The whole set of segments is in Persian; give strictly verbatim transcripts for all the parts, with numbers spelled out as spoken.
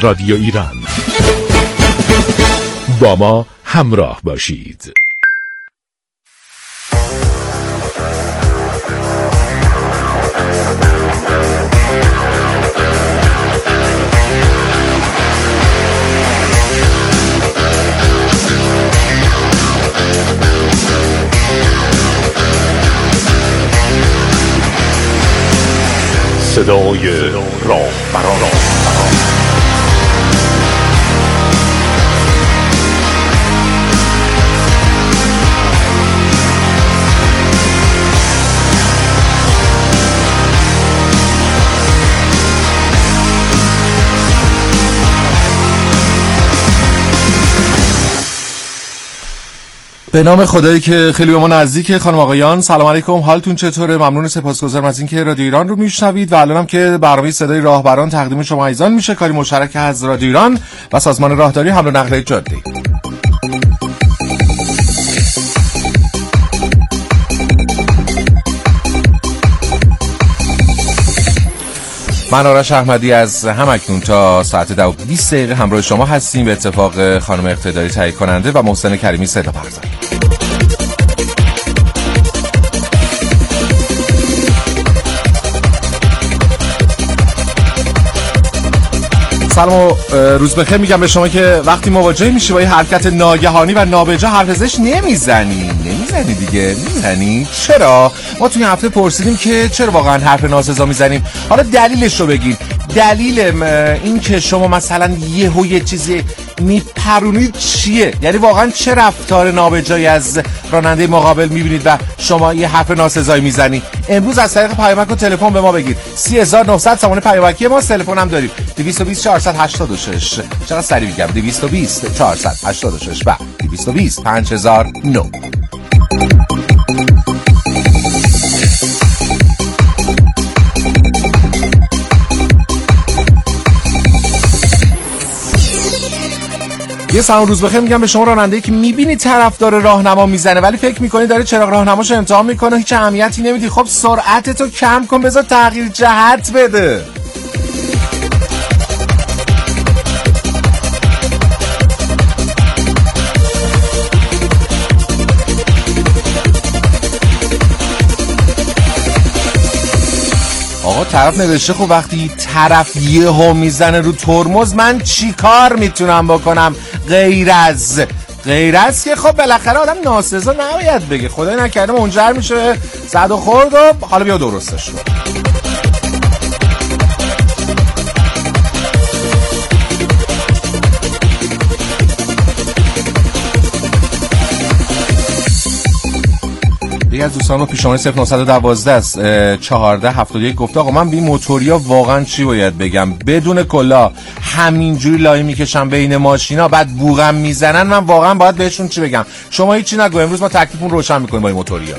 رادیو ایران. با ما همراه باشید. صدای راهبران. به نام خدایی که خیلی به ما نزدیکه. خانم آقایان سلام علیکم، حالتون چطوره؟ ممنون، سپاسگزارم از اینکه رادیو ایران رو میشنوید و الانم که برنامه صدای راهبران تقدیم شما عزیزان میشه، کاری مشترک از رادیو ایران و سازمان راهداری حمل و نقل جاده. من آرش احمدی از همکنون تا ساعت ده و بیست دقیقه همراه شما هستیم. به اتفاق خانم اقتداری تهیه کننده و محسن کریمی صدا پرداز. سلام و روز بخیر میگم به شما که وقتی مواجه میشی با یه حرکت ناگهانی و نابجا حرف ازش نمیزنی نمیزنی دیگه نمیزنی چرا؟ ما توی هفته پرسیدیم که چرا واقعا حرف ناسزا میزنیم. حالا دلیلش رو بگین. دلیل این که شما مثلا یهو یه چیزی میپرونید چیه؟ یعنی واقعا چه رفتار نابجایی از راننده مقابل میبینید و شما یه حرف ناسزایی میزنی؟ امروز از طریق پیامک و تلفن به ما بگید. سی هزار و نهصد سامانه پیامکی ما، تلفن هم داریم دویست و بیست چهارصد و هشتاد و شش. چقدر سریع میگم، دویست و بیست چهارصد و هشتاد و شش و دویست و بیست پنج هزار و نه. یه سلام روز بخیر میگم به شما راننده‌ای که میبینی طرف داره راهنما میزنه ولی فکر میکنی داره چراغ راهنماشو امتحان میکنه، هیچ اهمیتی نمیدی. خب سرعتتو کم کن، بذار تغییر جهت بده. آقا طرف نوشته خب وقتی طرف یهو میزنه رو ترمز من چی کار میتونم بکنم غیر از غیر از که خب بالاخره آدم ناسزا نباید بگه. خدای نکرده منجر میشه زد و خورد و حالا بیا درستش رو. یکی از دوستان با پیشنهاد صفر نهصد و دوازده است چهارده هفتاد و یک گفته آقا من به این موتوریا واقعا چی باید بگم؟ بدون کلا همینجوری لای میکشن بین ماشینا بعد بوغم میزنن، من واقعا باید بهشون چی بگم؟ شما هیچی نگو، امروز ما تکلیفمون روشن میکنیم با این موتوریا.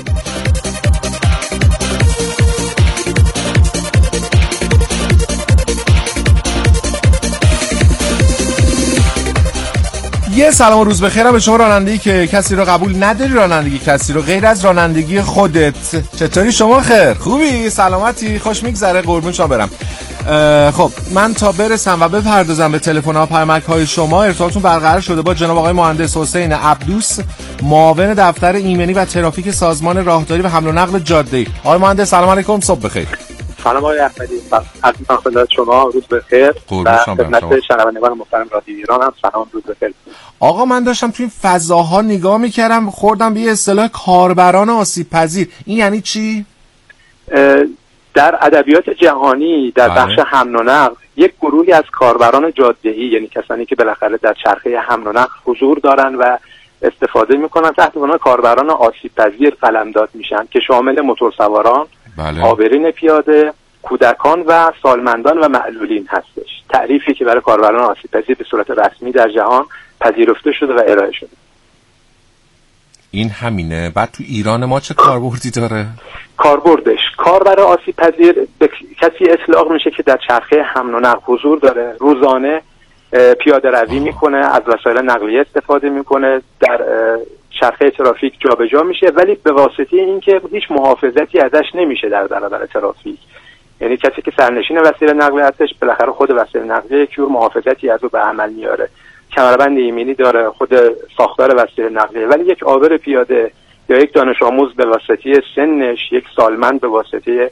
یه سلام و روز بخیرم به شما رانندگی که کسی رو قبول نداری، رانندگی کسی رو غیر از رانندگی خودت. چطوری شما؟ خیر؟ خوبی؟ سلامتی؟ خوش میگذره؟ قربون شما برم. خب من تا برسم و بپردازم به تلفن ها پیامک های شما، ارتباطتون برقرار شده با جناب آقای مهندس حسین عبدوس، معاون دفتر ایمنی و ترافیک سازمان راهداری و حمل و نقل جاده. آقای مهندس سلام علیکم، صبح بخیر. سلام آقای احمدی، از خدمت شما، روز بخیر. و خدمت شنوندگان محترم رادیو ایران هم سلام، روز بخیر. آقا من داشتم توی این فضاها نگاه میکردم، خوردم به یه اصطلاح کاربران آسیب پذیر. این یعنی چی؟ در ادبیات جهانی در بخش حمل و نقل یک گروهی از کاربران جاده‌ای، یعنی کسانی که بالاخره در چرخه حمل و نقل حضور دارن و استفاده میکنن، تحت عنوان کاربران آسیب پذیر قلمداد میشن که شامل موتورسواران، بله. عابرین پیاده، کودکان و سالمندان و معلولین هستش. تعریفی که برای کاربران آسیب پذیر به صورت رسمی در جهان پذیرفته شده و ارائه شده. این همینه. بعد تو ایران ما چه کاربردی داره؟ کاربردش کاربر آسیب پذیر به کسی اطلاق میشه که در چرخه حمل و نقل حضور داره، روزانه پیاده روی میکنه، از وسایل نقلیه استفاده میکنه، در چرخه ترافیک جابجا میشه، ولی به واسطه اینکه هیچ محافظتی ازش نمیشه در برابر ترافیک. یعنی کسی که سرنشین وسیله نقلیه هستش بالاخره خود وسیله نقلیه یک جور محافظتی از او به عمل میاره، کمربند ایمنی داره، خود ساختار وسیله نقلیه. ولی یک عابر پیاده یا یک دانش آموز به واسطه سنش، یک سالمند به واسطه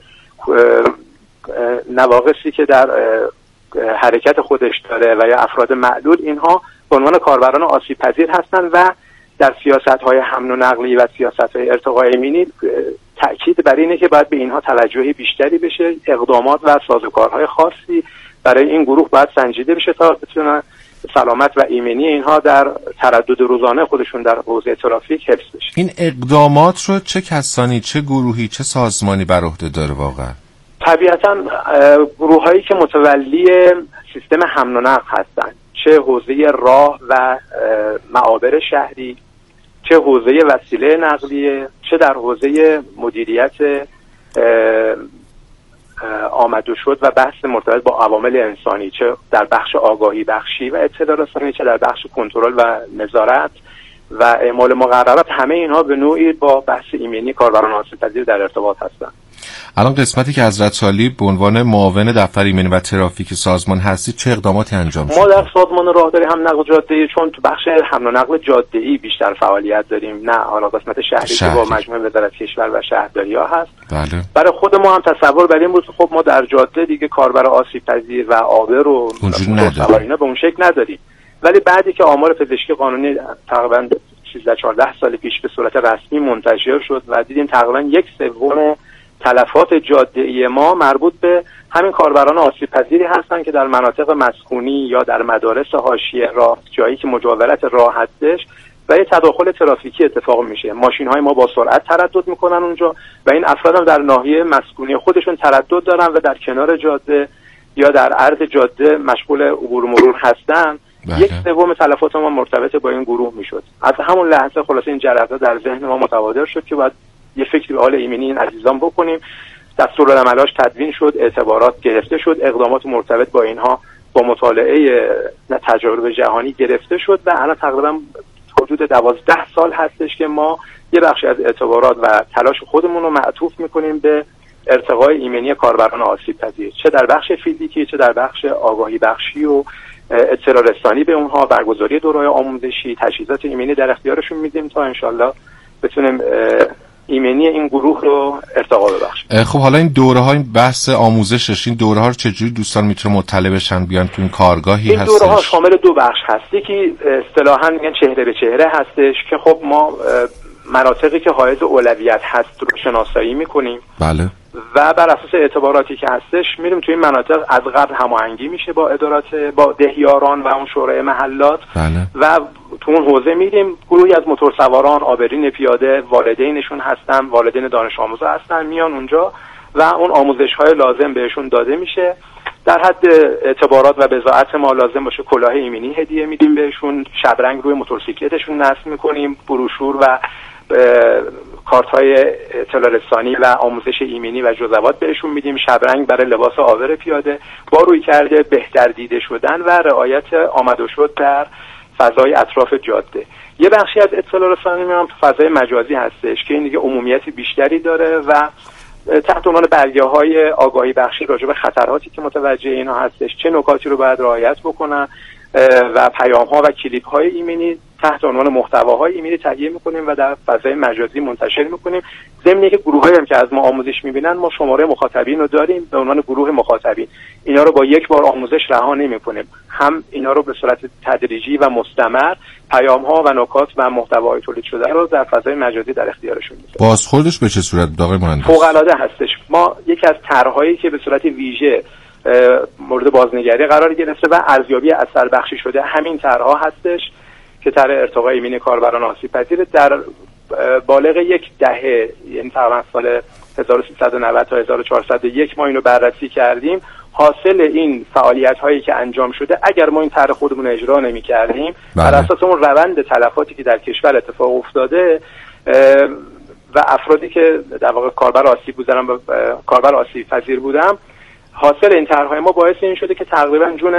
نواقصی که در حرکت خودش داره و یا افراد معلول، اینها به عنوان کاربران آسیب پذیر هستند و در سیاست‌های حمل و نقلی و سیاست‌های ارتقاء ایمنی تأکید بر اینه که باید به اینها توجهی بیشتری بشه، اقدامات و سازوکارهای خاصی برای این گروه باید سنجیده بشه تا بتونن سلامت و ایمنی اینها در تردد روزانه خودشون در حوزه ترافیک حفظ بشه. این اقدامات رو چه کسانی، چه گروهی، چه سازمانی بر عهده داره واقعا؟ طبیعتاً گروه‌هایی که متولی سیستم حمل و نقل هستند، چه حوزه راه و معابر شهری، چه حوزه وسیله نقلیه، چه در حوزه مدیریت آمد و شد و بحث مرتبط با عوامل انسانی، چه در بخش آگاهی بخشی و اطلاع رسانی، چه در بخش کنترل و نظارت و اعمال مقررات. همه اینها به نوعی با بحث ایمنی کاربران آسیب پذیر در ارتباط هستند. الان قسمتی که حضرت سالی به عنوان معاون دفتر ایمنی و ترافیک سازمان هستید، چه اقداماتی انجام شده؟ ما در سازمان راهداری هم نقل جاده‌ای، چون تو بخش حمل و نقل جاده‌ای بیشتر فعالیت داریم، نه حالا قسمت شهری, شهری که با مجموعه وزارت کشور و شهرداری‌ها هست. بله. برای خود ما هم تصور بر این بود خب ما در جاده دیگه کاربر آسیب پذیر و عابر و سوارینه به اون شکل نداریم، ولی بعدی که آمار پزشکی قانونی تقریباً سیزده چهارده سال پیش به صورت رسمی منتشر شد و دیدیم تقریباً یک سوم تلفات جاده‌ای ما مربوط به همین کاربران آسیب پذیری هستن که در مناطق مسکونی یا در مدارس حاشیه راه، جایی که مجاورت راه هستش و یه تداخل ترافیکی اتفاق میشه. ماشین‌های ما با سرعت تردد میکنن اونجا و این افراد هم در ناحیه مسکونی خودشون تردد دارن و در کنار جاده یا در عرض جاده مشغول عبور مرور هستن. بله. یک سوم تلفات ما مرتبط با این گروه میشد. از همون لحظه خلاصه این جرقه در ذهن ما متبادر شد که باید یه فکری به حال ایمنی این عزیزان بکنیم. دستورالعملاش تدوین شد، اعتبارات گرفته شد، اقدامات مرتبط با اینها با مطالعه تجارب جهانی گرفته شد و الان تقریبا حدود دوازده سال هستش که ما یه بخشی از اعتبارات و تلاش خودمون رو معطوف میکنیم به ارتقای ایمنی کاربران آسیب پذیر، چه در بخش فیزیکی چه در بخش آگاهی بخشی و اطلاع رسانی به اونها، برگزاری دوره‌های آموزشی، تجهیزات ایمنی در اختیارشون میدیم تا انشالله بتونیم ایمنی این گروه رو ارتقا ببخشیم. خب حالا این دوره ها، این بحث آموزشش، این دوره ها رو چجوری دوستان میتونه مطلع بشن، بیان تو این کارگاهی این هستش؟ این دوره ها شامل دو بخش هست. یکی اصطلاحاً میگن چهره به چهره هستش که خب ما مناطقی که حائز اولویت هست رو شناسایی میکنیم. بله. و بر اساس اعتباراتی که هستش میریم توی این مناطق از قبل هماهنگی میشه با ادارات، با دهیاران و اون شورای محلات. بله. و تو اون حوزه میریم گروهی از موتورسواران، عابرین پیاده، والدینشون هستن، والدین دانش آموزا هستن، میان اونجا و اون آموزش‌های لازم بهشون داده میشه. در حد اعتبارات و بضاعت ما لازم باشه کلاه ایمنی هدیه میدیم بهشون، شبرنگ روی موتورسیکلتشون نصب میکنیم، بروشور و کارت‌های اطلاع رسانی و آموزش ایمنی و جزوات بهشون میدیم، شبرنگ برای لباس عابر پیاده با روی کرده بهتر دیده شدن و رعایت آمد و شد در فضای اطراف جاده. یه بخشی از اطلاع رسانی میام تو فضای مجازی هستش که این دیگه عمومیتی بیشتری داره و تحت عنوان برگه‌های آگاهی بخشی راجع به خطراتی که متوجه اینا هستش، چه نکاتی رو باید رعایت بکنن و پیام‌ها و کلیپ‌های ایمنی تحت عنوان محتواهای ایمنی تهیه می‌کنیم و در فضای مجازی منتشر می‌کنیم. ضمن اینکه گروه‌هایی هم که از ما آموزش می‌بینن ما شماره مخاطبین رو داریم به عنوان گروه مخاطبین. اینا رو با یک بار آموزش رها نمی‌کنیم، هم اینا رو به صورت تدریجی و مستمر پیام‌ها و نکات و محتواهای تولید شده رو در فضای مجازی در اختیارشون می‌ذاریم. بازخوردش به چه صورت آقای مهندس؟ فوق‌العاده هستش. ما یکی از طرح‌هایی که به صورت ویژه مورد بازنگری قرار گرفته و ارزیابی اثر بخشی شده همین طرح‌ها هستش که طرح ارتقای ایمنی کاربران آسیب پذیر در بالغ یک دهه، یعنی تقریبا سال هزار و سیصد و نود تا هزار و چهارصد و یک ما اینو بررسی کردیم. حاصل این فعالیت‌هایی که انجام شده اگر ما این طرح خودمون اجرا نمی‌کردیم بر اساس اون روند تلفاتی که در کشور اتفاق افتاده و افرادی که در واقع کاربر آسیب بودن و کاربر آسیب پذیر بودن حاصل این طرح‌های ما باعث این شده که تقریبا جون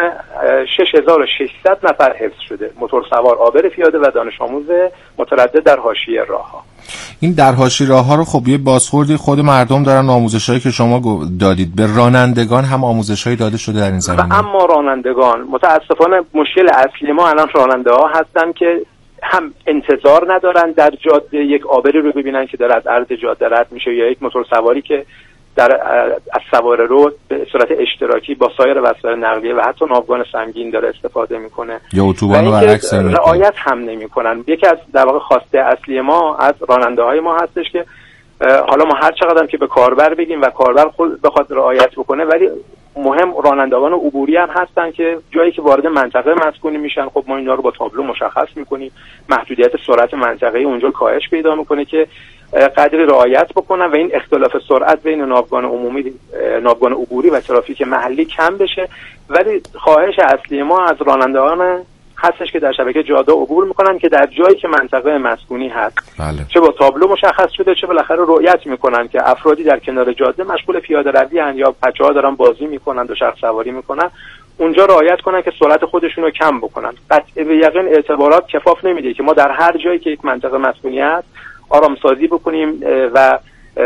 شش هزار و ششصد نفر حفظ شده، موتور سوار، عابر پیاده و دانش آموز متردد در حاشیه راه‌ها. این در حاشیه راه‌ها رو خب یه بازخوردی خود مردم دارن، آموزشایی که شما دادید به رانندگان هم آموزشایی داده شده در این زمینه؟ اما رانندگان متاسفانه مشکل اصلی ما الان راننده‌ها هستن که هم انتظار ندارن در جاده یک عابری رو ببینن که داره از عرض جاده رد میشه، یا یک موتور سواری که در از سوار رو به صورت اشتراکی با سایر وسایل نقلیه و حتی ناوگان سنگین داره استفاده میکنه، یا اتوبان رو برعکس رعایت هم نمیکنن. یکی از در واقع خواسته اصلی ما از راننده های ما هستش که حالا ما هر چقدر که به کاربر بگیم و کاربر خود بخواد رعایت بکنه، ولی مهم رانندگان عبوری هم هستن که جایی که وارد منطقه مسکونی میشن، خب ما اینا رو با تابلو مشخص میکنیم، محدودیت سرعت منطقه‌ای اونجا کاهش پیدا میکنه که قدری رعایت بکنن و این اختلاف سرعت بین ناوگان عمومی، ناوگان عبوری و ترافیک محلی کم بشه. ولی خواهش اصلی ما از رانندگان هستش که در شبکه جاده عبور میکنن که در جایی که منطقه مسکونی هست، بله، چه با تابلو مشخص شده چه بالاخره رعایت میکنن که افرادی در کنار جاده مشغول پیاده روی ان یا بچه‌ها دارن بازی میکنن و شخص سواری میکنن، اونجا رعایت کنن که سرعت خودشون رو کم بکنن. قطع به یقین اعتبارات کفاف نمیده که ما در هر جایی که یک منطقه مسکونی هست آرامسازی بکنیم و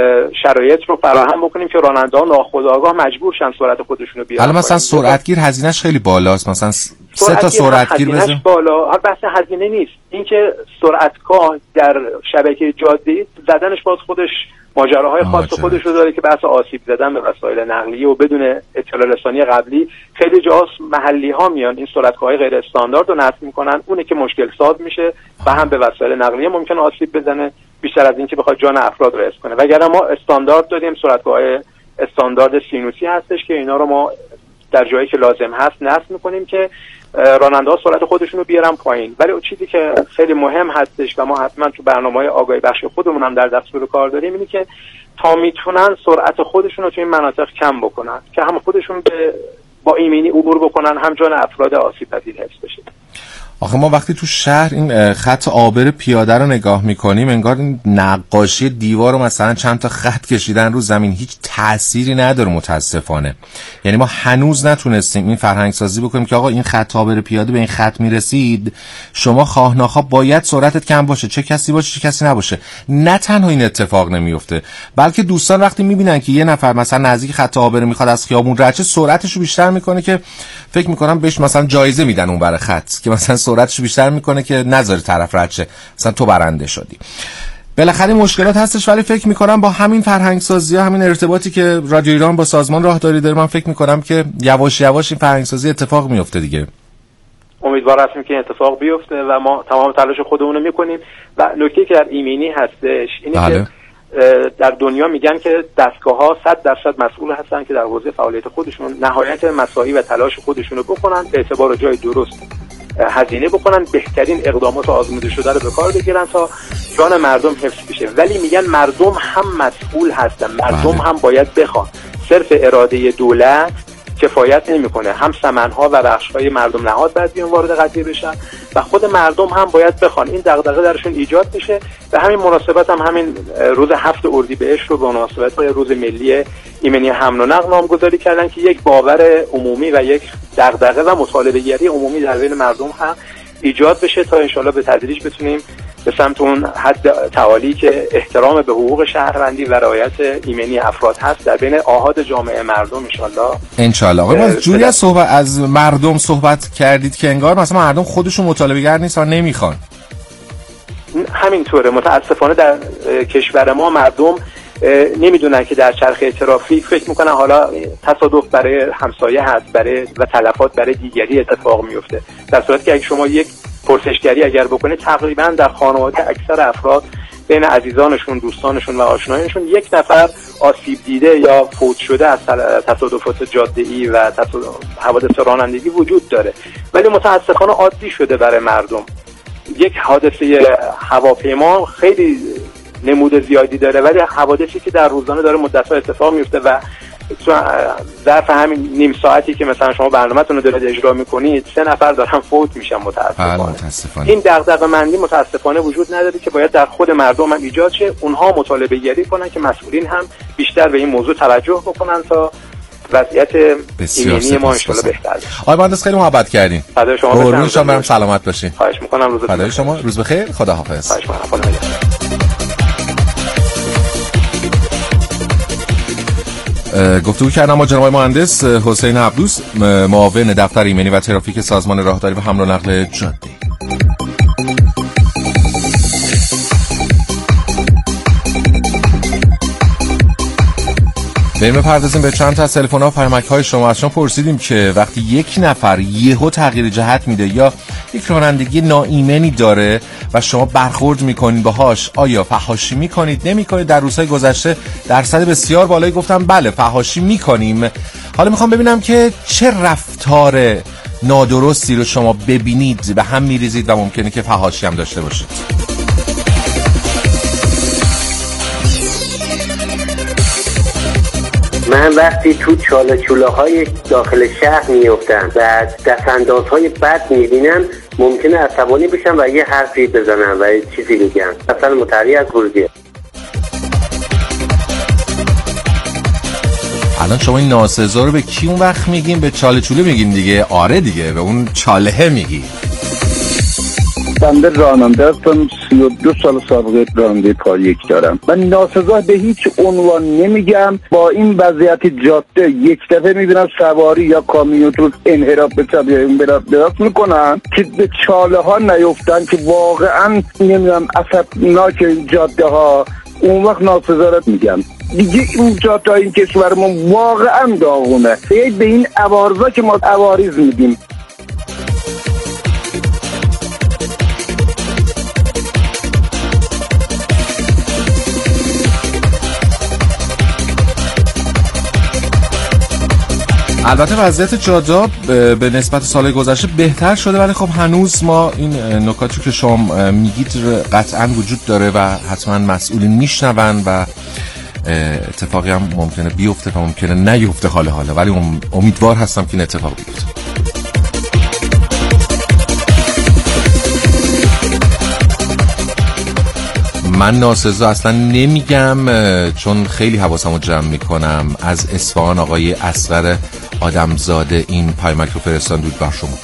شرایط رو فراهم بکنیم که راننده‌ها ناخودآگاه مجبور شن سرعت خودشون رو بیارن. حالا مثلا سرعتگیر هزینه‌اش خیلی بالاست، مثلا سه تا سرعتگیر بزنیم بالا، هر بحث هزینه نیست. اینکه سرعتگاه در شبکه جاده‌ای زدنش باز خودش ماجراهای خاص خودش رو داره که بحث آسیب زدن به وسایل نقلیه و بدون اطلاع رسانی قبلی خیلی جاها محلی ها میان این سرعتگاه‌های غیر استاندارد رو نصب میکنن، اونه که مشکل ساز میشه و هم به وسایل نقلیه ممکن آسیب بزنه بیشتر از این که بخواد جان افراد رو حفظ کنه. وگرنه ما استاندارد داریم، سرعتگاه‌های استاندارد سینوسی هستش که اینا رو ما در جایی که لازم هست نصب میکنیم که راننده‌ها سرعت خودشون رو بیارن پایین. ولی اون چیزی که خیلی مهم هستش و ما حتما تو برنامه‌های آگاهی بخش خودمون هم در دستور کار داریم اینه که تا میتونن سرعت خودشون رو تو این مناطق کم بکنن که هم خودشون به با ایمنی عبور بکنن، هم جان افراد آسیب پذیر حفظ بشه. آخه ما وقتی تو شهر این خط عابر پیاده رو نگاه میکنیم انگار این نقاشی دیوار رو مثلا چند تا خط کشیدن رو زمین، هیچ تأثیری نداره متاسفانه. یعنی ما هنوز نتونستیم این فرهنگ سازی بکنیم که آقا این خط عابر پیاده به این خط میرسید، شما خواه ناخواه باید سرعتت کم باشه، چه کسی باشه چه کسی نباشه. نه تنها این اتفاق نمیفته، بلکه دوستان وقتی میبینن که یه نفر مثلا نزدیک خط عابر میخواد از خیابون رد شه، سرعتش رو بیشتر میکنه که فکر میکنم بهش مثلا جایزه میدن اون برای خط که مثلا سرعتش بیشتر میکنه که نذاری طرف رد شه، مثلا تو برنده شدی. بالاخره مشکلات هستش، ولی فکر میکنم با همین فرهنگ سازی ها، همین ارتباطی که رادیو ایران با سازمان راهداری داره، من فکر میکنم که یواش یواش این فرهنگ سازی اتفاق میفته دیگه. امیدوار هستیم که اتفاق بیفته و ما تمام تلاش خودمون رو میکنیم. و نکته که در ایمنی هستش اینه بله. که در دنیا میگن که دستگاه‌ها صد درصد مسئول هستن که در حوزه فعالیت خودشون نهایت مساعی و تلاش خودشون رو بکنن، به اعتبار جای درست هزینه بکنن، بهترین اقدامات آزموده شده رو به کار بگیرن تا جان مردم حفظ بشه. ولی میگن مردم هم مسئول هستن، مردم بله. هم باید بخوان. صرف اراده دولت کفایت نمیکنه، هم سمنها و بخش‌های مردم نهاد باید بیان وارد قضیه بشن و خود مردم هم باید بخوان. این دغدغه درشون ایجاد بشه. به همین مناسبت هم همین روز هفت اردیبهشت رو به مناسبت روز ملی ایمنی حمل و نقل نامگذاری کردن که یک باور عمومی و یک دغدغه و مطالبه گری عمومی در بین مردم هم ایجاد بشه تا انشالله به تدریج بتونیم به سمت اون حد تعالی که احترام به حقوق شهروندی و رعایت ایمنی افراد هست در بین آحاد جامعه مردم انشالله انشالله. آقای ما جوری از صحبت از مردم صحبت کردید که انگار مثلا مردم خودشون مطالبه گر نیستن، نمیخوان. همینطوره، متاسفانه در کشور ما مردم نمیدونن که در چرخه ترافیک فکر میکنن حالا تصادف برای همسایه هست برای و تلفات برای دیگری اتفاق میفته، در صورتی که اگه شما یک پرسشگری اگر بکنه تقریبا در خانواده اکثر افراد بین عزیزانشون، دوستانشون و آشنایانشون یک نفر آسیب دیده یا فوت شده از تصادفات جاده‌ای و حوادث رانندگی وجود داره. ولی متاسفانه عادی شده برای مردم. یک حادثه هواپیما خیلی نمود زیادی داره، ولی حوادثی که در روزانه داره مدت‌ها اتفاق میفته و ظرف همین نیم ساعتی که مثلا شما برنامه‌تون رو دارید اجرا میکنید سه نفر دارن فوت میشن متاسفانه. متاسفانه. این دغدغه مندی متاسفانه وجود نداره که باید در خود مردم هم ایجاد شه، اونها مطالبه گری کنن که مسئولین هم بیشتر به این موضوع توجه بکنن تا وضعیت ایمنی ما ان شاءالله بهتر بشه. آقای مهندس خیلی محبت کردین. فدای شما. قربون شما، برم سلامت باشین. خواهش می‌کنم. روز فدای شما، روز بخیر، خداحافظ. خواهش می‌کنم. خدا نگهدار. گفتگو کردم با جناب مهندس حسین عبدوس، معاون دفتر ایمنی و ترافیک سازمان راهداری و حمل و نقل جاده. بریم بپردازیم به چند تا از تلفن‌ها و پیامک‌های شما. از شما پرسیدیم که وقتی یک نفر یهو تغییر جهت میده یا یک رانندگی ناایمنی داره و شما برخورد میکنید باهاش، آیا فحاشی میکنید نمیکنید؟ در روزهای گذشته درصد بسیار بالایی گفتم بله فحاشی میکنیم. حالا میخوام ببینم که چه رفتار نادرستی رو شما ببینید به هم میریزید و ممکنه که فحاشی هم داشته باشید. من وقتی تو چاله چوله های داخل شهر میفتم و دستانداز های بد میبینم ممکنه عصبانی بشم و یه حرفی بزنم و یه چیزی بگم، مثلا متعری از ورودیه. الان شما این ناسزا رو به کی اون وقت میگین؟ به چاله چوله میگین دیگه؟ آره دیگه، به اون چالهه میگی. بنده راننده هستم، سی و دو سال سابقه راننده کار یک دارم. من ناسزا به هیچ عنوان نمیگم. با این وضعیت جاده یک دفعه میبینم سواری یا کامیون رو انحراف به چپ یا انحراف میکنن که به چاله ها نیفتن که واقعا نمیدونم عصبناک جاده ها، اون وقت ناسزا رو میگم. دیگه این جاده این کشورمون واقعا داغونه. به این عوارضا که ما عوارض میگیم. البته وضعیت جاده به نسبت سال گذشته بهتر شده، ولی خب هنوز ما این نکاتی که شما میگید قطعا وجود داره و حتما مسئولین میشنون و اتفاقی هم ممکنه بیفته و ممکنه نیفته حالا حالا، ولی امیدوار هستم که این اتفاق بیفته. من ناسزا اصلا نمیگم چون خیلی حواسمو جمع میکنم. از اصفهان آقای اصغر آدمزاده این پیامک رو فرستادن دود بر شما.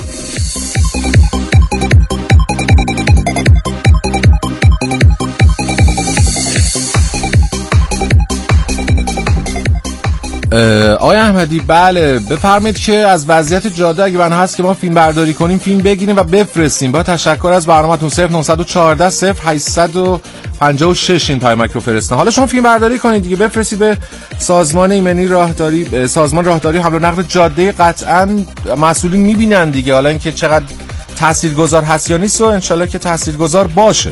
آقای احمدی بله بفرمایید که از وضعیت جاده اگه بنا هست که ما فیلم برداری کنیم فیلم بگیریم و بفرستیم. با تشکر از برنامه‌تون. صفر نه یک چهار صفر هشت پنج شش این پیامک رو فرستن. حالا شما فیلم برداری کنید دیگه، بفرستید به سازمان ایمنی راهداری، سازمان راهداری حمل و نقل جاده. قطعاً مسئولین میبینن دیگه. حالا اینکه چقدر تاثیرگذار هست یا نیست و انشالله که تاثیرگذار باشه.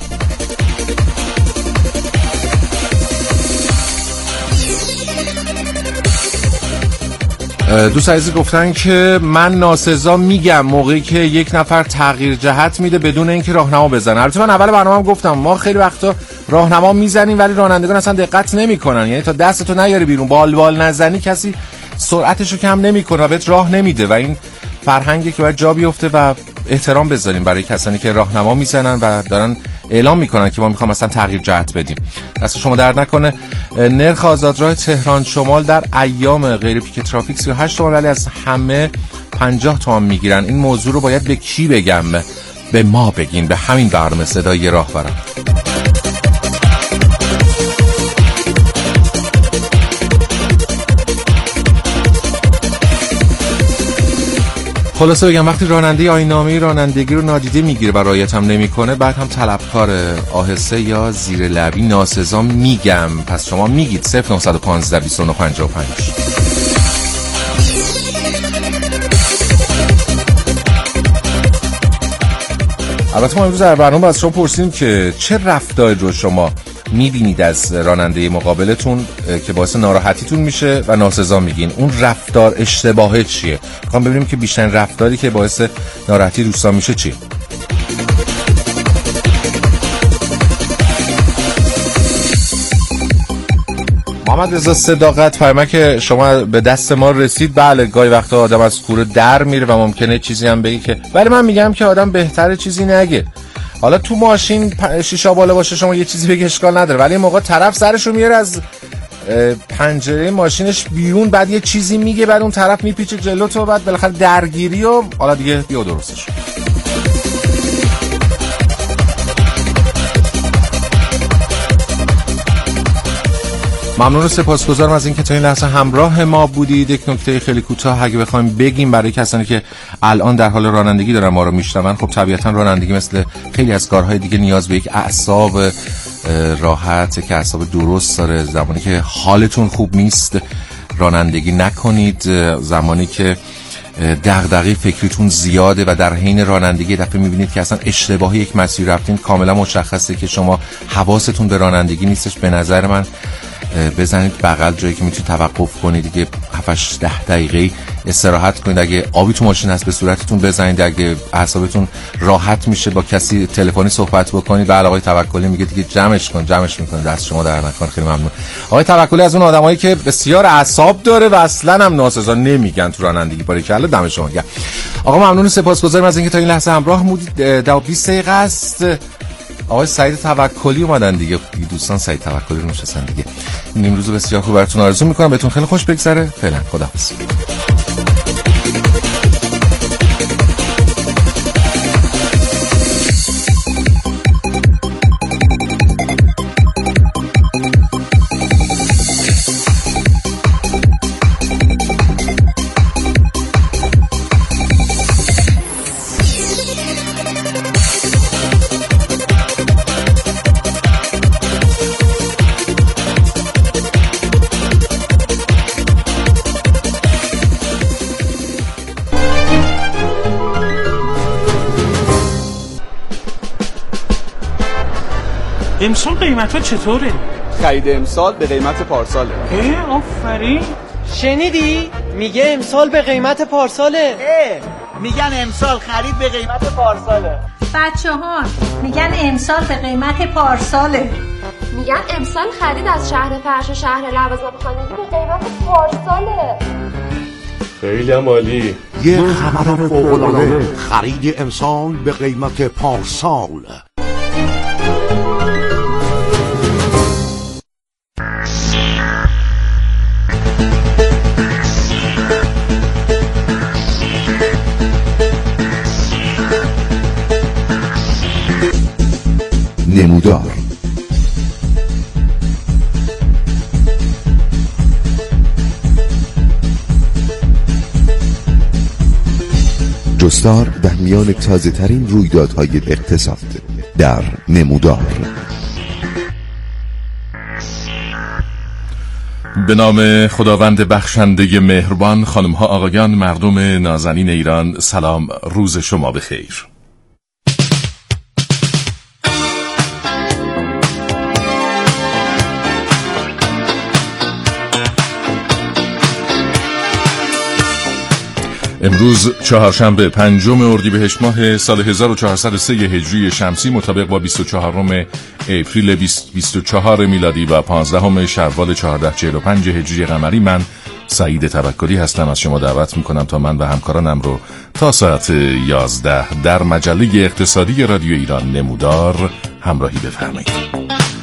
دوست عزیزی گفتن که من ناسزا میگم موقعی که یک نفر تغییر جهت میده بدون اینکه راهنما بزنه. البته من اول برنامه‌ام گفتم ما خیلی وقتا راهنما میزنیم ولی رانندگان اصلا دقت نمیکنن. یعنی تا دستتو نیاری بیرون، بال بال نزنی، کسی سرعتشو کم نمیکنه و بهت راه نمیده و این فرهنگی که باید جا بیفته و احترام بذاریم برای کسانی که راهنما میزنن و دارن اعلام میکنن که ما میخوام مثلا تغییر جهت بدیم. دست شما درد نکنه. نرخ آزادراه تهران شمال در ایام غیر پیک ترافیک سی و هشت تومان ولی از همه پنجاه تومان میگیرن. این موضوع رو باید به کی بگم؟ به ما بگین، به همین برنامه صدای راهبران. خلاصه بگم وقتی راننده آیین‌نامه رانندگی رو نادیده میگیره و رعایت هم نمیکنه بعد هم طلبکار، آهسته یا زیر لبی ناسزا میگم. پس شما میگید صفر نه یک پنج دو نه پنج پنج. البته ما امروز در برنامه از شما پرسیدیم که چه رفتاری رو شما میبینید از راننده مقابلتون که باعث ناراحتیتون میشه و ناسزا میگین. اون رفتار اشتباهه چیه؟ میخوام ببینیم که بیشترین رفتاری که باعث ناراحتی دوستان میشه چیه. محمد رضا صداقت پیامک شما به دست ما رسید. بله گاهی وقتا آدم از کوره در میره و ممکنه چیزی هم بگی که، ولی من میگم که آدم بهتره چیزی نگه. حالا تو ماشین شیشه بالا باشه شما یه چیزی بگی اشکال نداره، ولی موقع طرف سرشو میاره از پنجره ماشینش بیرون، بعد یه چیزی میگه، بعد اون طرف میپیچه جلو تو، بعد بالاخره درگیری و حالا دیگه بیا درستش. ممنون و سپاسگزارم از اینکه تا این لحظه همراه ما بودید. یک نکته خیلی کوتاه اگه بخوایم بگیم برای کسانی که الان در حال رانندگی دارن ما رو میشنون، خب طبیعتا رانندگی مثل خیلی از کارهای دیگه نیاز به یک اعصاب راحت، که اعصاب درست داره. زمانی که حالتون خوب نیست رانندگی نکنید، زمانی که دغدغه فکریتون زیاده و در حین رانندگی دفعه میبینید که اصلا اشتباهی یک مسیر رفتین، کاملا مشخصه که شما حواستون به رانندگی نیستش. به نظر من بزنید بغل جایی که میتونید توقف کنید دیگه، هفت ده دقیقه استراحت کنید. اگه آبی تو ماشین هست به صورتتون بزنید. اگه اعصابتون راحت میشه با کسی تلفنی صحبت بکنید. بعد آقای توکلی میگه دیگه جمعش کن جمعش میکنه، دست شما در نکنه. خیلی ممنون. آقای توکلی از اون آدمایی که بسیار اعصاب داره و اصلا هم ناسزا نمیگن تو رانندگی. باریکلا، دم شما گرم. آقا ممنون و سپاسگزارم از اینکه تا این لحظه همراه بودید. ده و بیست دقیقه است. آقای سعید توکلی اومدن دیگه. دوستان سعید توکلی رو نشستن دیگه. این روز بسیار خوب براتون آرزو میکنم. بهتون خیلی خوش بگذره. فعلا خداحافظ. امسال قیمت ها چطوره؟ خرید امسال به قیمت پارساله. اه آفرین. شنیدی؟ میگه امسال به قیمت پارساله. اه میگن امسال خرید به قیمت پارساله. بچه ها میگن امسال به قیمت پارساله. میگن امسال خرید از شهر فرش و شهر لوازم خانگی به قیمت پارساله. خیلی عالی. یه خبر فوق‌العاده، خرید امسال به قیمت پارسال. نمودار جستار در میان تازه ترین رویدادهای اقتصاد در نمودار. به نام خداوند بخشنده مهربان. خانم ها آقایان، مردم نازنین ایران، سلام، روز شما بخیر. امروز چهارشنبه پنجم اردیبهشت ماه سال هزار و چهارصد و سه هجری شمسی مطابق با بیست و چهارم اپریل بیست و چهار میلادی و پانزدهم شوال چهارده چهل و پنج هجری قمری، من سعید توکلی هستم. از شما دعوت میکنم تا من و همکارانم رو تا ساعت یازده در مجله اقتصادی رادیو ایران نمودار همراهی بفرمایید.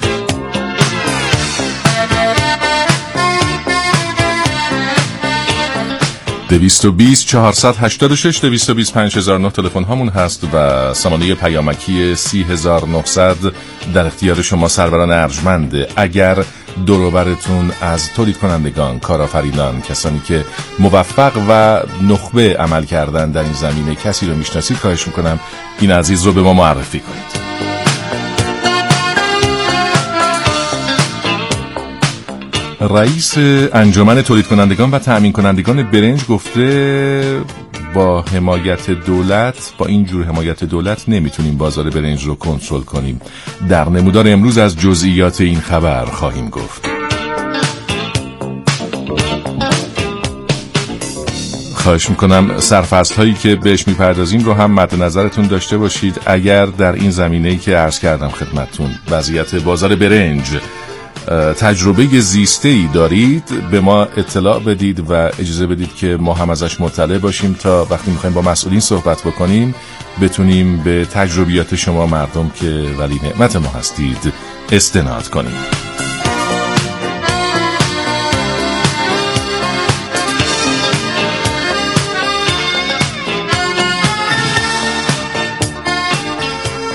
دویست و بیست چهارصد هشتاد و شش دویست و بیست پنج هزار و نه تلفن هامون هست و سامانه پیامکی سی هزار و نهصد در اختیار شما سروران ارجمند. اگر دور و برتون از تولید کنندگان، کارآفرینان، کسانی که موفق و نخبه عمل کردن در این زمینه کسی رو میشناسید، خواهش میکنم این عزیز رو به ما معرفی کنید. رئیس انجمن تولید کنندگان و تأمین کنندگان برنج گفته با حمایت دولت، با این جور حمایت دولت نمیتونیم بازار برنج رو کنترل کنیم. در نمودار امروز از جزئیات این خبر خواهیم گفت. خواهش میکنم سرفصل هایی که بهش میپردازیم رو هم مد نظرتون داشته باشید. اگر در این زمینه‌ای که عرض کردم خدمتتون وضعیت بازار برنج تجربه زیسته‌ای دارید، به ما اطلاع بدید و اجازه بدید که ما هم ازش مطلع باشیم تا وقتی میخوایم با مسئولین صحبت بکنیم بتونیم به تجربیات شما مردم که ولی نعمت ما هستید استناد کنیم.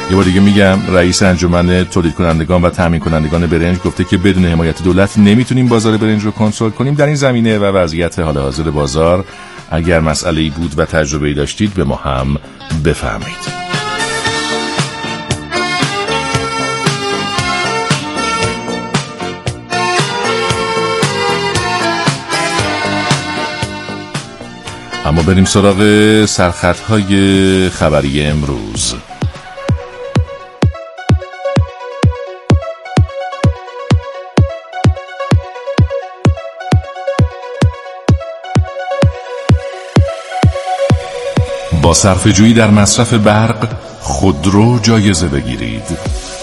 یه بار دیگه میگم رئیس انجمن تولید کنندگان و تامین کنندگان برنج گفته که بدون حمایت دولت نمیتونیم بازار برنج رو کنترل کنیم. در این زمینه و وضعیت حال حاضر بازار اگر مسئله‌ای بود و تجربه‌ای داشتید به ما هم بفرمایید. اما بریم سراغ سرخطهای خبری امروز. با صرفه‌جویی در مصرف برق خودرو جایزه بگیرید.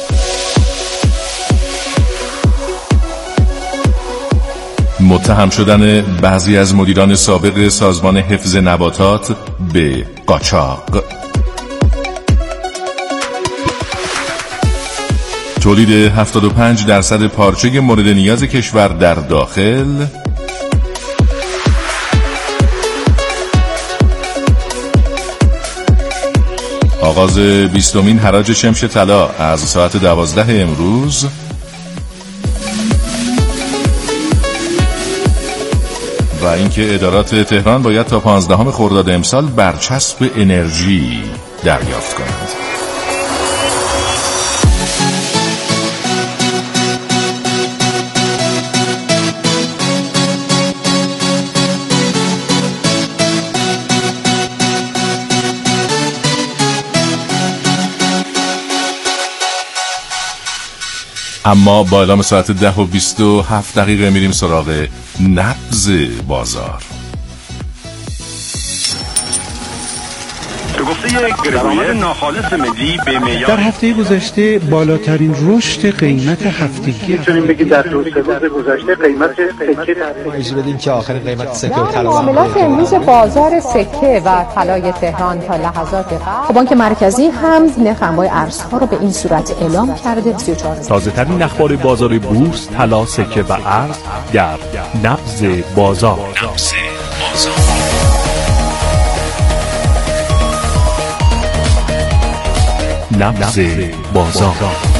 متهم شدن بعضی از مدیران سابق سازمان حفظ نباتات به قاچاق. تولید هفتاد و پنج درصد پارچه مورد نیاز کشور در داخل. آغاز بیستمین حراج شمش طلا از ساعت دوازده امروز. و اینکه ادارات تهران باید تا پانزدهم خرداد امسال برچسب انرژی دریافت کنند. اما با اعلام ساعت ده و بیست و هفت دقیقه میریم سراغ نبض بازار. به گفته گرگوریه ناخالص ملی به معیار در هفته گذشته بالاترین رشد قیمت هفتگی میتونیم بگیم در دو سه روز گذشته قیمت سکه در اجازه بدین که آخرین قیمت سکه و طلا معاملات امروز بازار سکه و طلای تهران تا لحظات قبل بانک مرکزی هم نرخ انواع ارزها رو به این صورت اعلام کرده. سی و چهار تازه ترین اخبار بازار بورس، طلا، سکه و ارز در نبض بازار. نبض بازار. نبض بازار.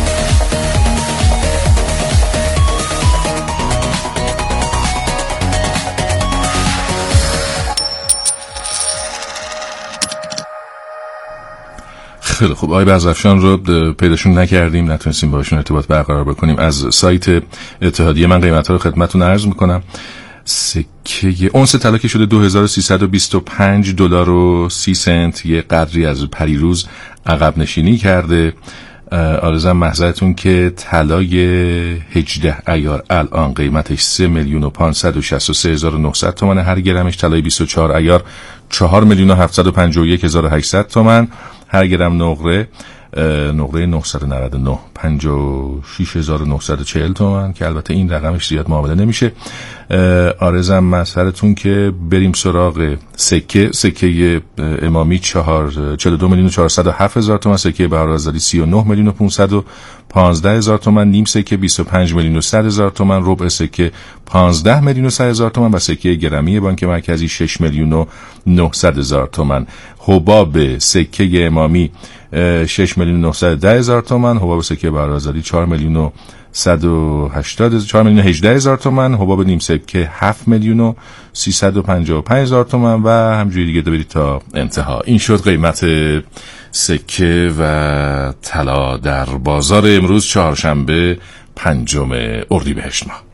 خیلی خوب، آقای بزرفشان رو پیداشون نکردیم، نتونستیم باشون ارتباط برقرار بکنیم. از سایت اتحادیه من قیمت‌ها رو خدمتتون عرض میکنم. سکه اونس طلا که شده دو هزار و سیصد و بیست و پنج دلار و سی سنت، یه قدری از پریروز عقب نشینی کرده. آرزوام محضرتون که طلای هجده عیار الان قیمتش سه میلیون و پانصد و شصت و سه هزار و نهصد تومان هر گرمش. طلای بیست و چهار عیار چهار میلیون و هفتصد و پنجاه و یک هزار و هشتصد تومان هر گرم. نقره نقره نهصد و نود و نه پنجاه و شش هزار و نهصد و چهل تومان که البته این رقمش زیاد معامله نمیشه. آرزم مسئلتون که بریم سراغ سکه. سکه امامی چهار چهل و دو میلیون و چهارصد و هفت هزار تومان، سکه بهار آزادی سی و نه میلیون و پانصد و پانزده هزار تومان، نیم سکه بیست و پنج میلیون و صد هزار تومان، ربع سکه پانزده میلیون و صد هزار تومان و سکه گرمی بانک مرکزی شش میلیون و نهصد هزار تومان. حباب سکه امامی شش میلیون و نهصد و ده هزار تومان، حباب سکه بهار آزادی چهار میلیون و صد و هشتاد چهار میلیون و هجده هزار تومان، حباب نیم سکه هفت میلیون و سیصد و پنجاه و پنج هزار تومان و همجوری دیگه برید تا انتها. این شد قیمت سکه و طلا در بازار امروز چهارشنبه پنجم اردیبهشت ماه.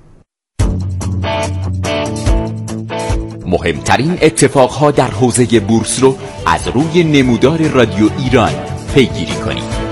مهمترین اتفاقها در حوزه بورس رو از روی نمودار رادیو ایران پیگیری کنید.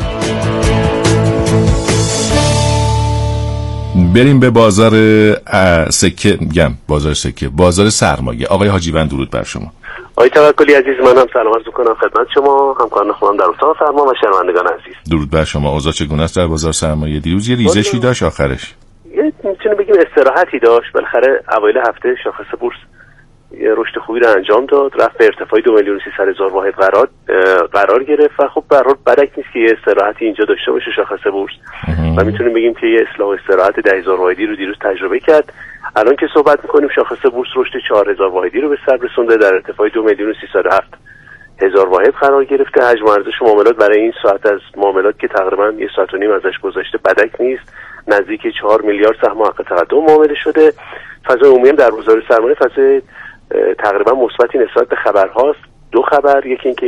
بریم به بازار سکه، میگم بازار سکه، بازار سرمایه. آقای حاجیوند درود بر شما. آقای توکلی عزیز، من هم سلام عرض می‌کنم خدمت شما، همکاران خودم در اتاق فرمان و شنوندگان عزیز. درود بر شما. اوضاع چگونه است در بازار سرمایه؟ دیروز یه ریزشی داشت آخرش. یه میتونیم بگیم استراحتی داشت. بالاخره اوایل هفته شاخص بورس یه رشد خوبی رو انجام داد، رفت به ارتفاع دو میلیون و سیصد هزار واحد قرار قرار گرفت و خب به هر حال بدک نیست که یه استراحتی اینجا داشته باشه شاخص بورس و میتونیم بگیم که یه اصلاح استراحت ده هزار واحدی رو دیروز تجربه کرد. الان که صحبت میکنیم شاخص بورس رشد چهار هزار واحدی رو به سر رسونده در ارتفاع دو میلیون و سیصد و هفت هزار واحد قرار گرفته. حجم ارزش معاملات برای این ساعت از معاملات که تقریبا یه ساعت و نیم ازش گذشته بدک نیست، نزدیک چهار میلیارد سهم حق تقدم معامله شده. فضای عمومی در بازار سرمایه فضای تقریبا مثبتی نسبت به خبرهاست. دو خبر، یکی اینکه